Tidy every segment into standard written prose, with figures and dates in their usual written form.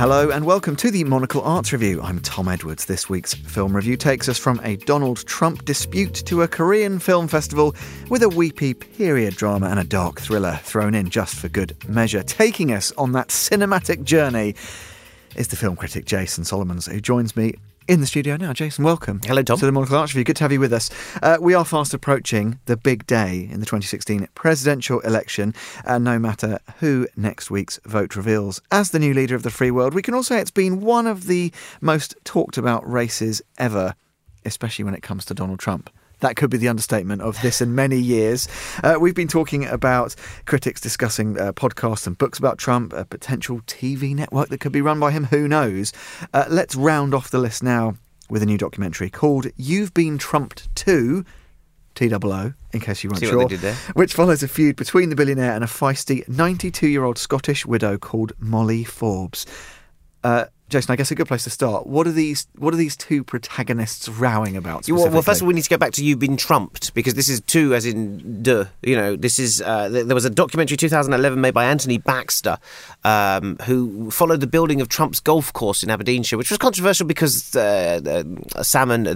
Hello and welcome to the Monocle Arts Review. I'm Tom Edwards. This week's film review takes us from a Donald Trump dispute to a Korean film festival with a weepy period drama and a dark thriller thrown in just for good measure. Taking us on that cinematic journey is the film critic Jason Solomons, who joins me in the studio now. Jason, welcome. Hello, Tom. To the Monocle Arts Review. Good to have you with us. We are fast approaching the big day in the 2016 presidential election, and no matter who next week's vote reveals as the new leader of the free world, we can all say it's been one of the most talked about races ever, especially when it comes to Donald Trump. That could be the understatement of this and many years. We've been talking about critics discussing podcasts and books about Trump, a potential TV network that could be run by him, who knows. Let's round off the list now with a new documentary called You've Been Trumped Too, TOO, in case you weren't sure, which follows a feud between the billionaire and a feisty 92-year-old Scottish widow called Molly Forbes. Jason, I guess a good place to start. What are these two protagonists rowing about specifically? Well, first of all, we need to go back to You've Been Trumped, because this is two as in duh. You know, this is there was a documentary 2011 made by Anthony Baxter, who followed the building of Trump's golf course in Aberdeenshire, which was controversial because Alex Salmond,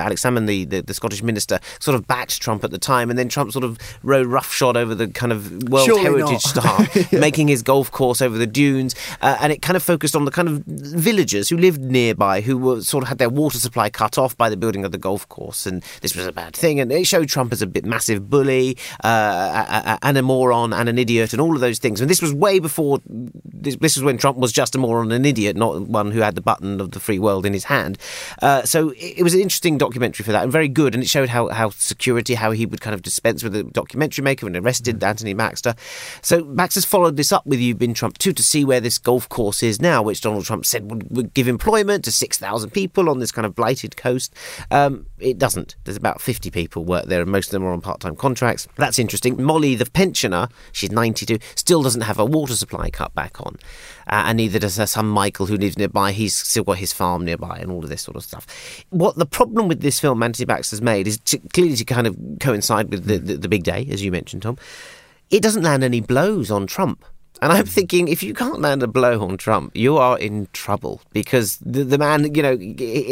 the Scottish minister, sort of backed Trump at the time, and then Trump sort of rode roughshod over the kind of World Heritage Star, yeah, making his golf course over the dunes, and it kind of focused on the kind of villagers who lived nearby, who were sort of had their water supply cut off by the building of the golf course, and this was a bad thing, and it showed Trump as a bit massive bully, and a moron and an idiot and all of those things. And this was way before, this was when Trump was just a moron and an idiot, not one who had the button of the free world in his hand. So it was an interesting documentary for that, and very good, and it showed how security, how he would kind of dispense with a documentary maker and arrested Anthony Baxter. So Baxter's followed this up with You've Been Trumped Too to see where this golf course is now, which Donald Trump said would give employment to 6,000 people on this kind of blighted coast. It doesn't. There's about 50 people work there, and most of them are on part-time contracts. That's interesting. Molly, the pensioner, she's 92, still doesn't have a water supply cut back on. And neither does her son Michael, who lives nearby. He's still got his farm nearby and all of this sort of stuff. What the problem with this film Anthony Baxter's made is clearly to kind of coincide with the big day, as you mentioned, Tom. It doesn't land any blows on Trump. And I'm thinking, if you can't land a blow on Trump, you are in trouble, because the man, you know,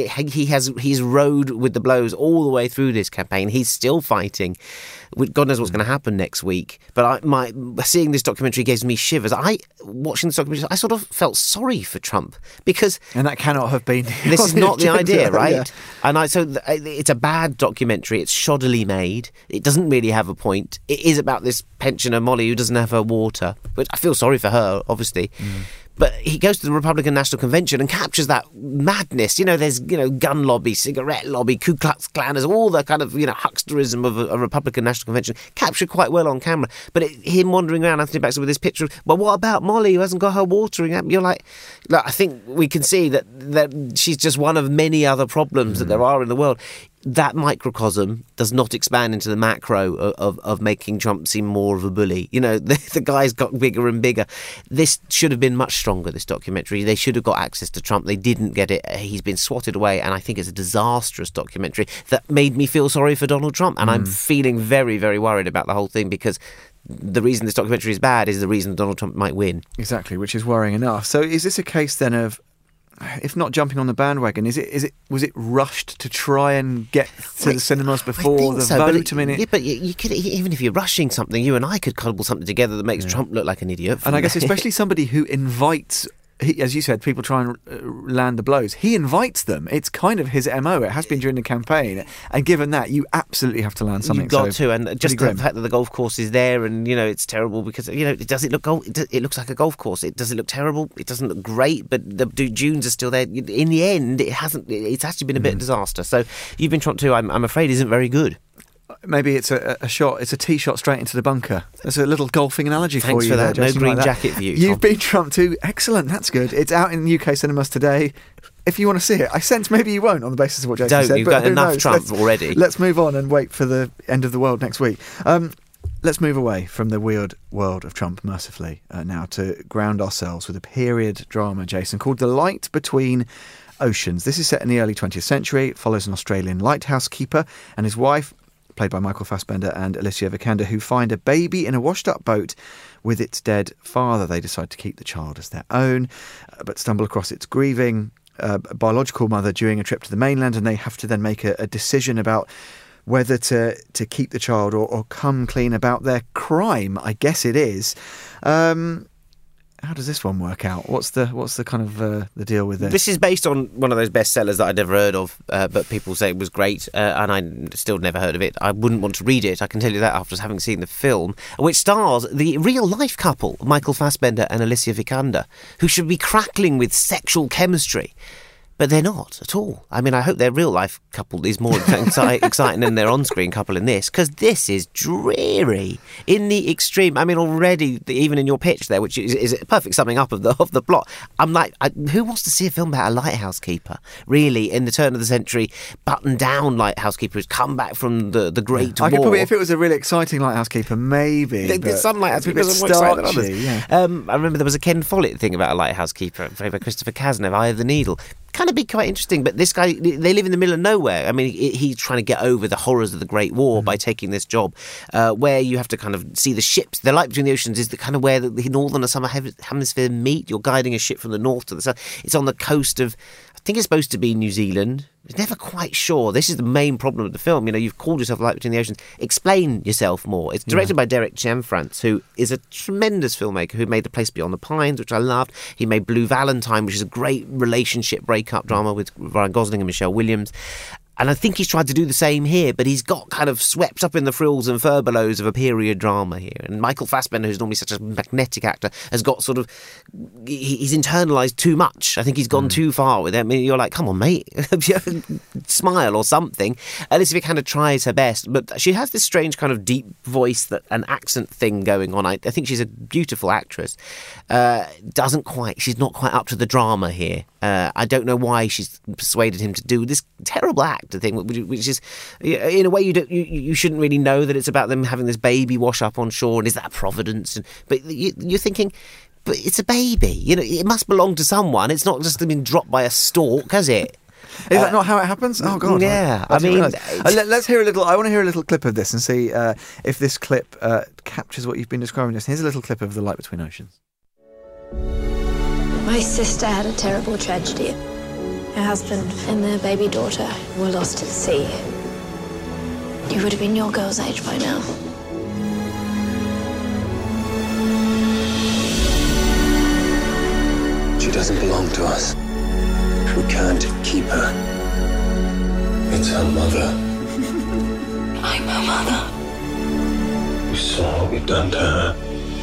he's rode with the blows all the way through this campaign. He's still fighting. God knows what's going to happen next week. But seeing this documentary gives me shivers. Watching this documentary, I sort of felt sorry for Trump, because... And that cannot have been... This is not the idea, right? Yeah. And so it's a bad documentary. It's shoddily made. It doesn't really have a point. It is about this pensioner, Molly, who doesn't have her water. But I feel sorry for her, obviously. But he goes to the Republican National Convention and captures that madness. You know, there's, gun lobby, cigarette lobby, Ku Klux Klan, there's all the kind of, hucksterism of a Republican National Convention captured quite well on camera. But him wandering around, Anthony Baxter, with this picture of, well, what about Molly, who hasn't got her watering? You're like, I think we can see that she's just one of many other problems that there are in the world. That microcosm does not expand into the macro of making Trump seem more of a bully. You know, the guy's got bigger and bigger. This should have been much stronger, this documentary. They should have got access to Trump. They didn't get it. He's been swatted away, and I think it's a disastrous documentary that made me feel sorry for Donald Trump. And I'm feeling very, very worried about the whole thing, because the reason this documentary is bad is the reason Donald Trump might win. Exactly, which is worrying enough. So is this a case then of, if not jumping on the bandwagon, was it rushed to try and get to the cinemas before the vote? But you could, even if you're rushing something, you and I could cobble something together that makes Trump look like an idiot. And I guess especially somebody who invites, as you said, people try and land the blows. He invites them. It's kind of his MO. It has been during the campaign. And given that, you absolutely have to land something. You've got to. And just the fact that the golf course is there, and, it's terrible because, it looks like a golf course. Does it look terrible? It doesn't look great, but the dunes are still there. In the end, it's actually been a bit of a disaster. So You've Been Trumped Too, I'm afraid, isn't very good. Maybe it's a shot. It's a tee shot straight into the bunker. There's a little golfing analogy for you. Thanks for that. There, no green jacket for you, Tom. You've Been Trumped Too. Excellent. That's good. It's out in UK cinemas today. If you want to see it, I sense maybe you won't on the basis of what Jason said. You've got enough Trump already. Let's move on and wait for the end of the world next week. Let's move away from the weird world of Trump, mercifully, now to ground ourselves with a period drama, Jason, called The Light Between Oceans. This is set in the early 20th century. It follows an Australian lighthouse keeper and his wife, played by Michael Fassbender and Alicia Vikander, who find a baby in a washed-up boat with its dead father. They decide to keep the child as their own, but stumble across its grieving biological mother during a trip to the mainland, and they have to then make a decision about whether to keep the child or come clean about their crime. I guess it is. How does this one work out? What's the kind of the deal with this? This is based on one of those bestsellers that I'd never heard of, but people say it was great, and I still never heard of it. I wouldn't want to read it, I can tell you that, after having seen the film, which stars the real-life couple, Michael Fassbender and Alicia Vikander, who should be crackling with sexual chemistry. But they're not at all. I mean, I hope their real-life couple is more exciting than their on-screen couple in this, because this is dreary in the extreme. I mean, already, even in your pitch there, which is a perfect summing up of the plot, I'm like, who wants to see a film about a lighthouse keeper, really, in the turn of the century, buttoned-down lighthouse keeper who's come back from the Great War? I could probably, if it was a really exciting lighthouse keeper, maybe. Some lighthouse keepers are more exciting than others. Yeah. I remember there was a Ken Follett thing about a lighthouse keeper, played by Christopher Cazenave, Eye of the Needle. Kind of be quite interesting, but this guy, they live in the middle of nowhere. I mean, he's trying to get over the horrors of the Great War by taking this job, where you have to kind of see the ships. The light between the oceans is the kind of where the northern and southern hemisphere meet. You're guiding a ship from the north to the south. It's on the coast of, I think it's supposed to be New Zealand. It's never quite sure. This is the main problem of the film. You know, you've called yourself Light Between the Oceans. Explain yourself more. It's directed by Derek Cianfrance, who is a tremendous filmmaker who made The Place Beyond the Pines, which I loved. He made Blue Valentine, which is a great relationship breakup drama with Ryan Gosling and Michelle Williams. And I think he's tried to do the same here, but he's got kind of swept up in the frills and furbelows of a period drama here. And Michael Fassbender, who's normally such a magnetic actor, has got sort of... He's internalised too much. I think he's gone too far with it. I mean, you're like, come on, mate. Smile or something. Alicia Vikander tries her best, but she has this strange kind of deep voice, an accent thing going on. I think she's a beautiful actress. She's not quite up to the drama here. I don't know why she's persuaded him to do this terrible actor thing, which is, in a way, you shouldn't really know that it's about them having this baby wash up on shore, and is that Providence? But you're thinking, but it's a baby. You know, it must belong to someone. It's not just been dropped by a stork, has it? Is that not how it happens? Oh, God. Yeah. I mean... let's hear a little... I want to hear a little clip of this and see if this clip captures what you've been describing. Here's a little clip of The Light Between Oceans. My sister had a terrible tragedy. Her husband and their baby daughter were lost at sea. You would have been your girl's age by now. She doesn't belong to us. We can't keep her. It's her mother. I'm her mother. You saw what we've done to her.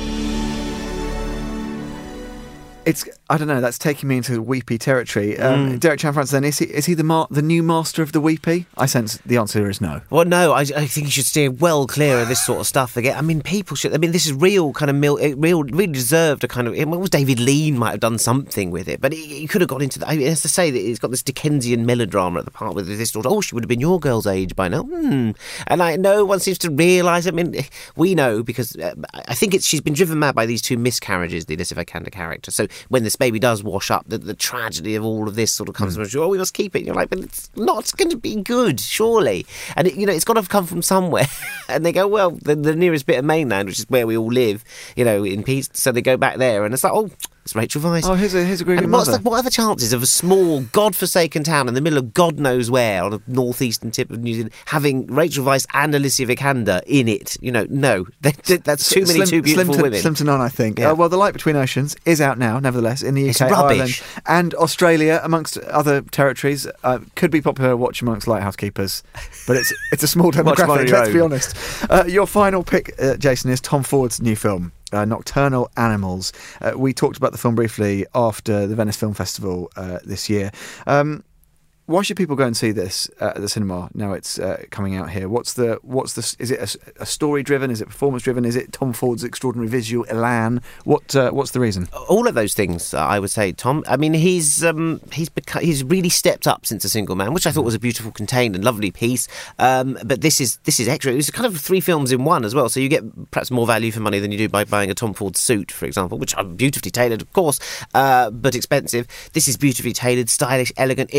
It's, I don't know, that's taking me into weepy territory. Derek Cianfrance, then, is he the new master of the weepy? I sense the answer is no. Well, no, I think you should steer well clear of this sort of stuff again. I mean, people should... I mean, this is real kind of... really deserved a kind of... It was David Lean might have done something with it, but he could have got into... I mean, it has to say that it's got this Dickensian melodrama at the part with this daughter. Oh, she would have been your girl's age by now. And no one seems to realise... I mean, we know, because I think she's been driven mad by these two miscarriages, the Alicia Vikander character. So when this baby does wash up, the tragedy of all of this sort of comes from, we must keep it. And you're like, but it's not going to be good, surely. And it's got to have come from somewhere. And they go, well, the nearest bit of mainland, which is where we all live, in peace. So they go back there, and it's like, oh, it's Rachel Weisz. Oh, here's a grieving mother. What are the chances of a small, godforsaken town in the middle of God knows where, on a northeastern tip of New Zealand, having Rachel Weisz and Alicia Vikander in it? No, that's too beautiful women. Slim to none, I think. Yeah. Well, The Light Between Oceans is out now, nevertheless, in the UK, Ireland, and Australia, amongst other territories. Could be popular to watch amongst lighthouse keepers, but it's a small demographic, let's be honest. Your final pick, Jason, is Tom Ford's new film, Nocturnal Animals. We talked about the film briefly after the Venice Film Festival this year. Why should people go and see this at the cinema now it's coming out here? What's the? Is it a story driven? Is it performance driven? Is it Tom Ford's extraordinary visual elan? What's the reason? All of those things, I would say, Tom. I mean, he's really stepped up since A Single Man, which I thought was a beautiful, contained, and lovely piece. But this is extra. It's kind of 3 films in one as well, so you get perhaps more value for money than you do by buying a Tom Ford suit, for example, which are beautifully tailored, of course, but expensive. This is beautifully tailored, stylish, elegant. It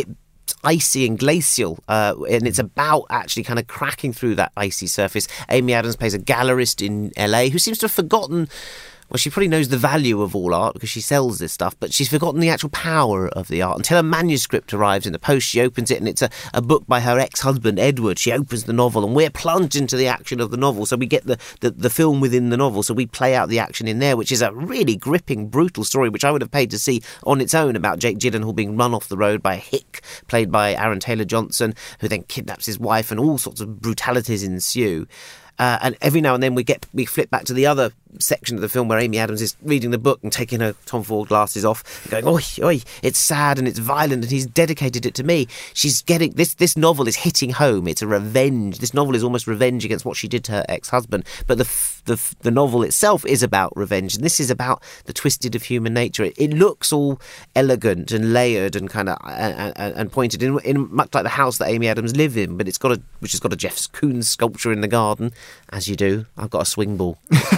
it's icy and glacial, and it's about actually kind of cracking through that icy surface. Amy Adams plays a gallerist in LA who seems to have forgotten. Well, she probably knows the value of all art because she sells this stuff, but she's forgotten the actual power of the art until a manuscript arrives in the post. She opens it and it's a book by her ex-husband, Edward. She opens the novel and we're plunged into the action of the novel. So we get the film within the novel. So we play out the action in there, which is a really gripping, brutal story, which I would have paid to see on its own, about Jake Gyllenhaal being run off the road by a hick, played by Aaron Taylor-Johnson, who then kidnaps his wife, and all sorts of brutalities ensue. And every now and then we flip back to the other section of the film where Amy Adams is reading the book and taking her Tom Ford glasses off and going, oi, oi, it's sad and it's violent and he's dedicated it to me. She's getting, this novel is hitting home. It's a revenge. This novel is almost revenge against what she did to her ex-husband. But the novel itself is about revenge, and this is about the twisted of human nature. It looks all elegant and layered and kind of and pointed in much like the house that Amy Adams lived in, but which has got a Jeff Koons sculpture in the garden, as you do. I've got a swing ball.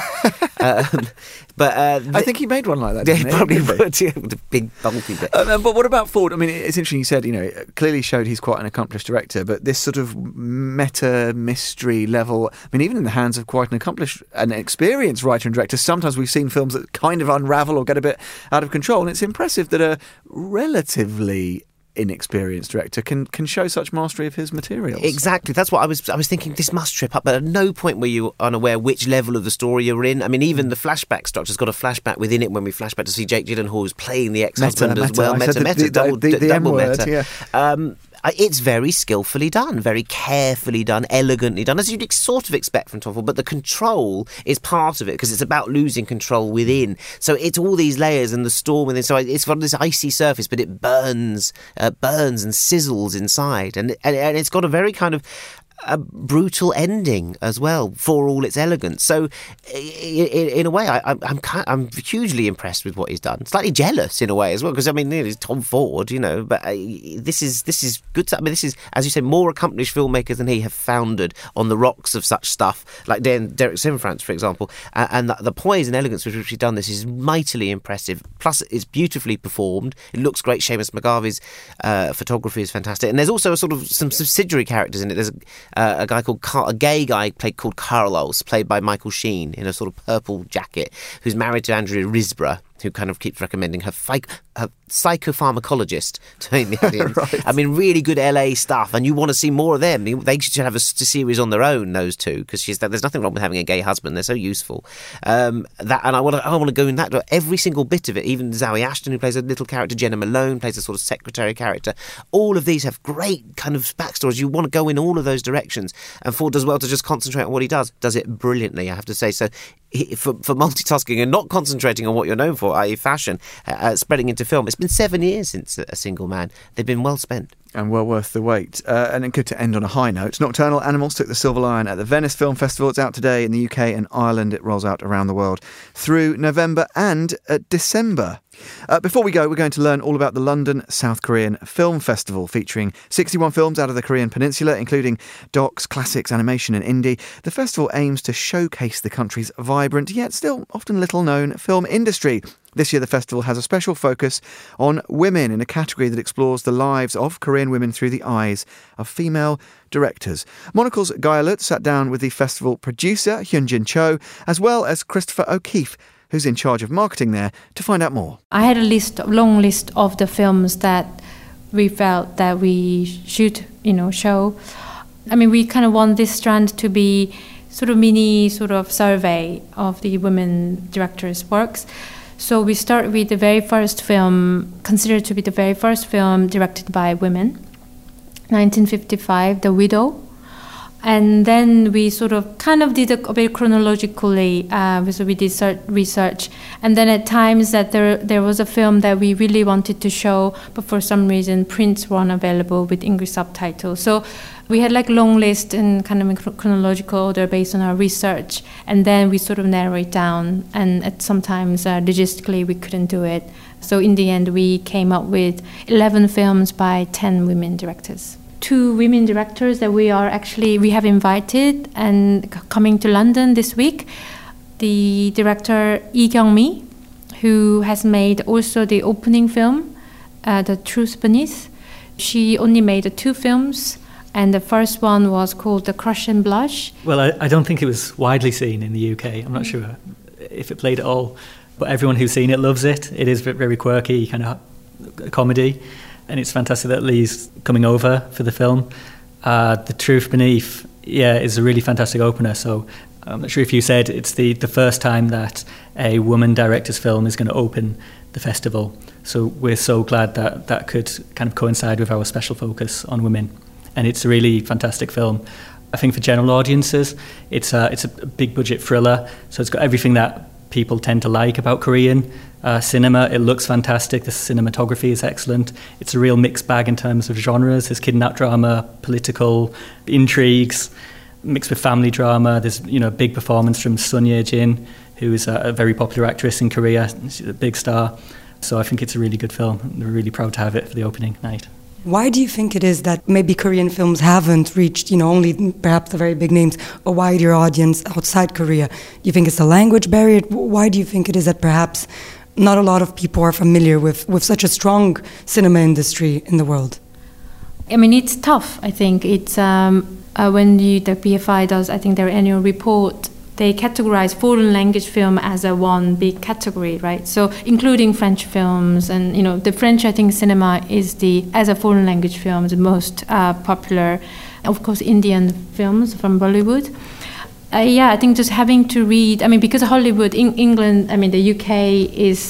I think he made one like that. Yeah, Didn't he probably would. Yeah, with a big bulky bit. But what about Ford? I mean, it's interesting. You said, it clearly showed he's quite an accomplished director, but this sort of meta mystery level. I mean, even in the hands of quite an accomplished and experienced writer and director, sometimes we've seen films that kind of unravel or get a bit out of control. And it's impressive that a relatively inexperienced director can show such mastery of his materials. Exactly. That's what I was thinking. This must trip up, but at no point were you unaware which level of the story you're in. I mean, even the flashback structure's got a flashback within it when we flash back to see Jake Gyllenhaal who's playing the ex-husband as well. Double meta. Yeah. It's very skillfully done, very carefully done, elegantly done, as you'd sort of expect from Tom Ford, but the control is part of it because it's about losing control within. So it's all these layers and the storm within. So it's got this icy surface, but it burns and sizzles inside. And it's got a very kind of a brutal ending as well, for all its elegance. So in a way, I'm hugely impressed with what he's done. Slightly jealous in a way as well, because I mean, it's Tom Ford, but this is good stuff. I mean, this is, as you say, more accomplished filmmakers than he have founded on the rocks of such stuff, like Derek Cianfrance, for example. And the poise and elegance with which he's done this is mightily impressive. Plus, it's beautifully performed. It looks great. Seamus McGarvey's photography is fantastic, and there's also a sort of some subsidiary characters in it. There's a gay guy called Carlos, played by Michael Sheen, in a sort of purple jacket, who's married to Andrea Risborough, who kind of keeps recommending her psychopharmacologist to Amy Adams. Right. I mean, really good LA stuff, and you want to see more of them. They should have a series on their own, those two, because there's nothing wrong with having a gay husband. They're so useful. And I want to go in that. Every single bit of it, even Zawe Ashton, who plays a little character, Jenna Malone plays a sort of secretary character. All of these have great kind of backstories. You want to go in all of those directions, and Ford does well to just concentrate on what he does it brilliantly, I have to say. So for multitasking and not concentrating on what you're known for, i.e. fashion, spreading into film. It's been 7 years since A Single Man. They've been well spent. And well worth the wait. And good to end on a high note. Nocturnal Animals took the Silver Lion at the Venice Film Festival. It's out today in the UK and Ireland. It rolls out around the world through November and December. Before we go, we're going to learn all about the London South Korean Film Festival, featuring 61 films out of the Korean peninsula, including docs, classics, animation and indie. The festival aims to showcase the country's vibrant, yet still often little-known film industry. This year, the festival has a special focus on women in a category that explores the lives of Korean women through the eyes of female directors. Monocle's Guy Lutz sat down with the festival producer, Hyunjin Cho, as well as Christopher O'Keefe, who's in charge of marketing there, to find out more. I had a long list of the films that we felt that we should, show. I mean, we kind of want this strand to be sort of mini survey of the women directors' works. So we start with the very first film, considered to be the very first film directed by women, 1955, The Widow. And then we sort of kind of did a bit chronologically, so we did research. And then at times that there was a film that we really wanted to show, but for some reason prints weren't available with English subtitles. So we had like a long list in kind of chronological order based on our research. And then we sort of narrow it down. And sometimes logistically we couldn't do it. So in the end we came up with 11 films by 10 women directors. 2 women directors that we have invited and coming to London this week. The director Lee Kyung-mi, who has made also the opening film, The Truth Beneath. She only made 2 films, and the first one was called The Crush and Blush. Well, I don't think it was widely seen in the UK. I'm not sure if it played at all, but everyone who's seen it loves it. It is very quirky, kind of a comedy, and it's fantastic that Lee's coming over for the film. The Truth Beneath, is a really fantastic opener. So I'm not sure if you said it's the first time that a woman director's film is going to open the festival. So we're so glad that could kind of coincide with our special focus on women. And it's a really fantastic film. I think for general audiences, it's a big budget thriller. So it's got everything that people tend to like about Korean cinema. It looks fantastic. The cinematography is excellent. It's a real mixed bag in terms of genres. There's kidnap drama, political intrigues, mixed with family drama. There's a big performance from Sun Ye-jin, who is a very popular actress in Korea. She's a big star. So I think it's a really good film. We're really proud to have it for the opening night. Why do you think it is that maybe Korean films haven't reached, only perhaps the very big names, a wider audience outside Korea? Do you think it's a language barrier? Why do you think it is that perhaps not a lot of people are familiar with such a strong cinema industry in the world? I mean, it's tough, I think. It's when the BFI does, I think, their annual report, they categorize foreign language film as a one big category, right? So including French films, and the French, I think, cinema is as a foreign language film, the most popular. Of course, Indian films from Bollywood. I think just having to read. I mean, because Hollywood, in England, I mean, the UK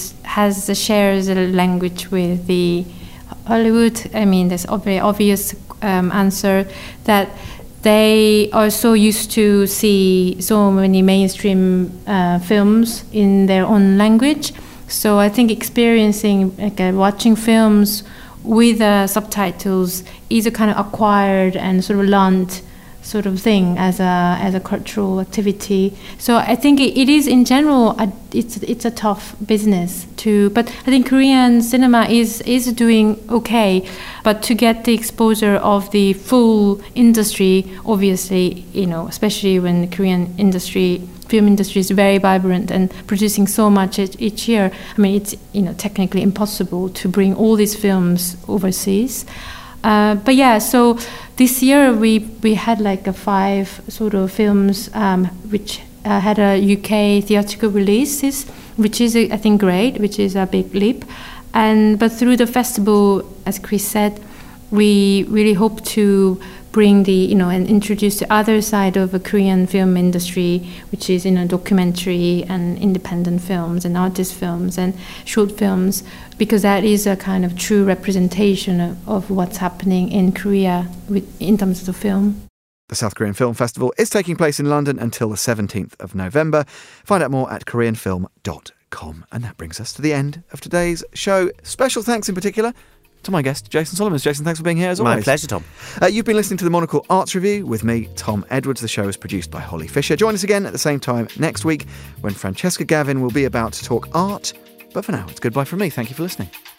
shares a language with the Hollywood. I mean, there's a very obvious answer that they are so used to see so many mainstream films in their own language. So I think experiencing, watching films with subtitles is a kind of acquired and sort of learned sort of thing as a cultural activity. So I think it is in general it's a tough business but I think Korean cinema is doing okay, but to get the exposure of the full industry, obviously, especially when the Korean film industry is very vibrant and producing so much each year. I mean, it's technically impossible to bring all these films overseas. But yeah, so this year we had 5 sort of films which had a UK theatrical releases, which is I think great, which is a big leap. But through the festival, as Chris said, we really hope to bring and introduce the other side of the Korean film industry, which is documentary and independent films and artist films and short films, because that is a kind of true representation of what's happening in Korea in terms of the film. The South Korean Film Festival is taking place in London until the 17th of November. Find out more at koreanfilm.com. And that brings us to the end of today's show. Special thanks in particular to my guest, Jason Solomons. Jason, thanks for being here as always. My pleasure, Tom. You've been listening to the Monocle Arts Review with me, Tom Edwards. The show is produced by Holly Fisher. Join us again at the same time next week when Francesca Gavin will be about to talk art. But for now, it's goodbye from me. Thank you for listening.